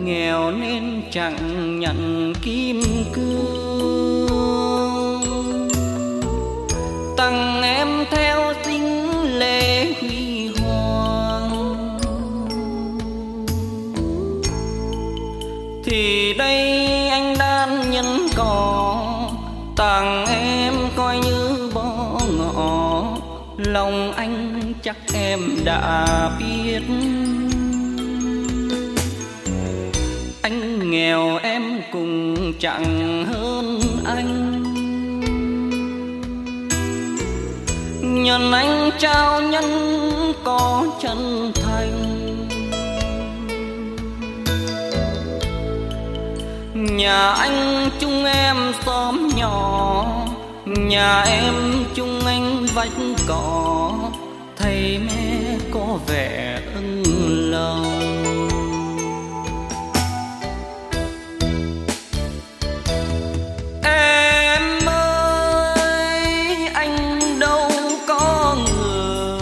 nghèo nên chẳng nhận kim cương, tặng em theo dính lệ huy hoàng. Thì đây anh đan nhân cỏ, tặng em coi như bó ngọ, lòng anh chắc em đã biết. Anh nghèo em cũng chẳng hơn anh, nhân anh trao nhân có chân thành. Nhà anh chung em xóm nhỏ, nhà em chung anh vách cỏ, thầy mẹ có vẻ ân lòng. Em ơi anh đâu có ngờ,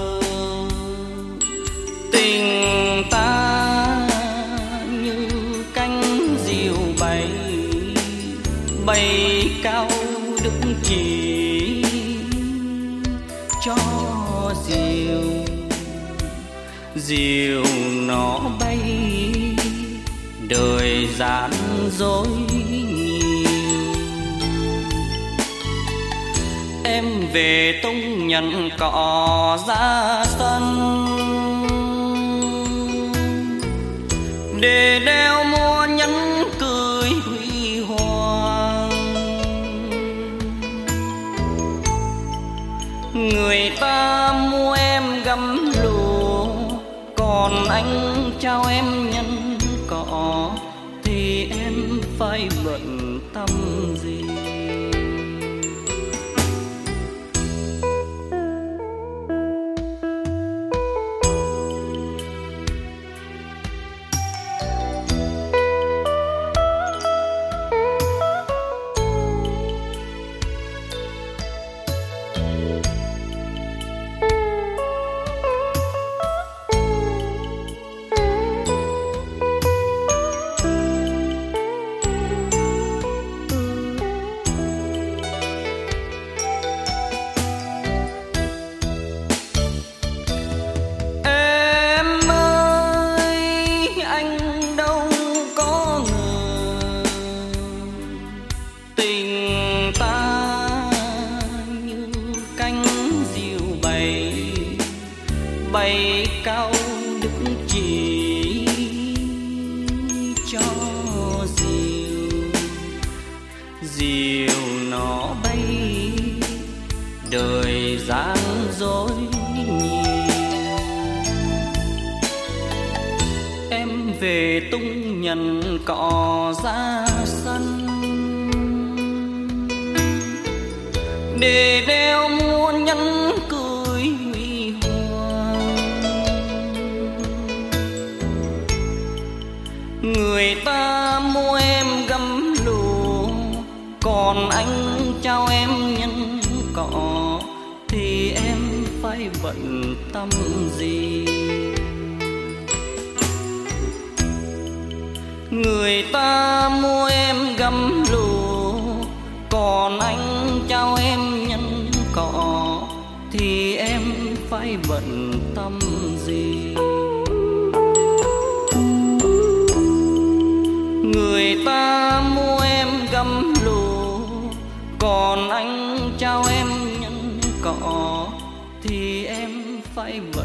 tình ta như cánh diều bay, bay cao đức chỉ cho diều, diều nó bay đời gian dối nhiều. Em về tung nhận cỏ ra sân, để đeo mua nhẫn cưới huy hoàng. Người ta mua em gấm lụa, còn anh trao em nhân cỏ, thì em phải bận tâm gì? Bay cao đức chỉ cho diều, diều nó bay đời gian dối nhiều. Em về tung nhận cỏ ra sân, để đeo muôn nhẫn cưới huy hoàng. Người ta mua em gấm lụa, còn anh trao em nhân cỏ, thì em phải bận tâm gì? Người ta mua em gấm lụa, còn anh trao em nhân cỏ, thì em phải bận tâm gì? Người ta mua em gấm lụa, còn anh trao em nhân cỏ, thì em phải